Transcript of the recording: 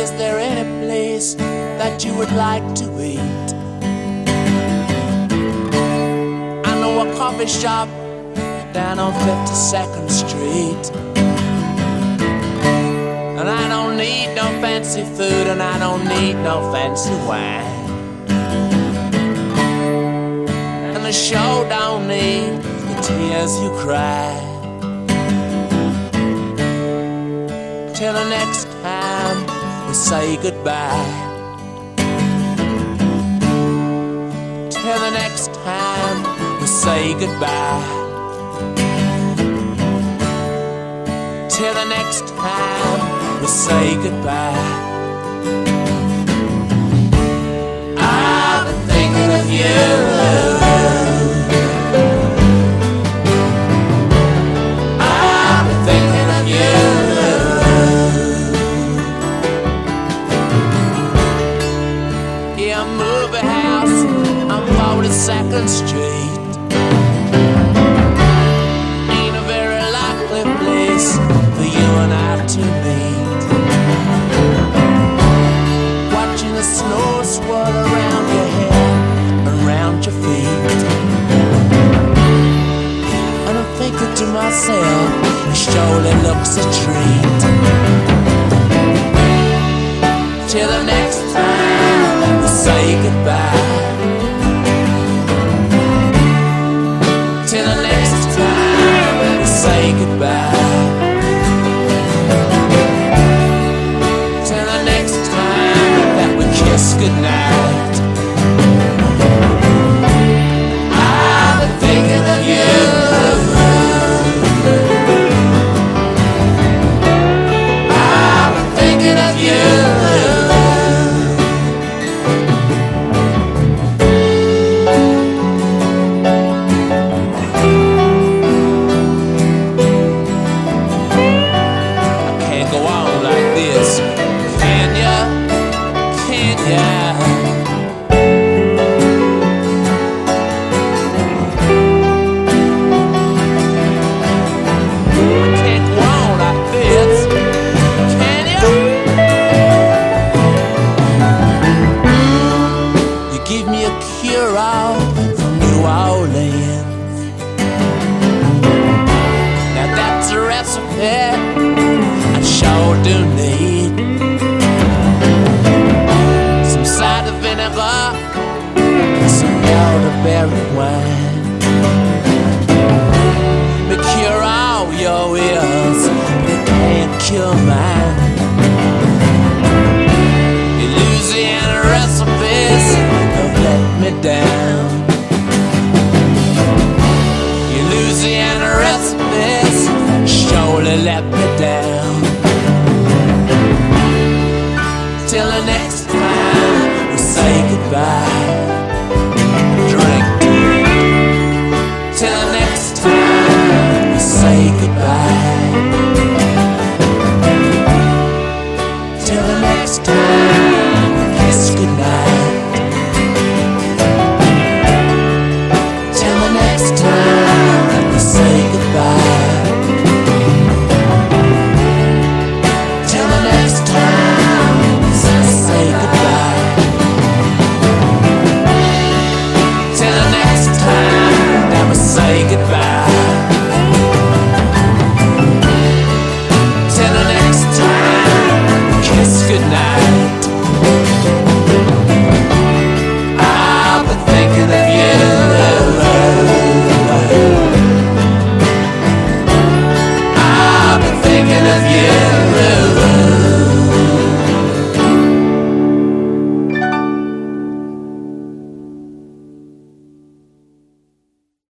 is there any place that you would like to eat? I know a coffee shop down on 52nd Street. And I don't need no fancy food, and I don't need no fancy wine. And the show don't need the tears you cry. Till the next time we say goodbye. Till the next time we say goodbye. Till the next time we say goodbye. I've been thinking of you. I've been thinking of you. Yeah, movie house on 42nd Street. Ain't a very likely place for you and I to meet. Watching the snow swirl around your hair, around your feet. And I'm thinking to myself, it surely looks a treat. Till the next time we say goodbye. Till the next time we say goodbye. Till the next time that we kiss goodnight. I've been thinking of you. I've been thinking of you. Give me a cure-all from New Orleans. Now that's a recipe I sure do need. Some cider vinegar and some elderberry wine. Me cure all your ears, but it can't cure mine. Louisiana recipes let me down. Your Louisiana recipes surely let me down. Till the next time we say goodbye. Drink deep. Till the next time we say goodbye. Till the next time.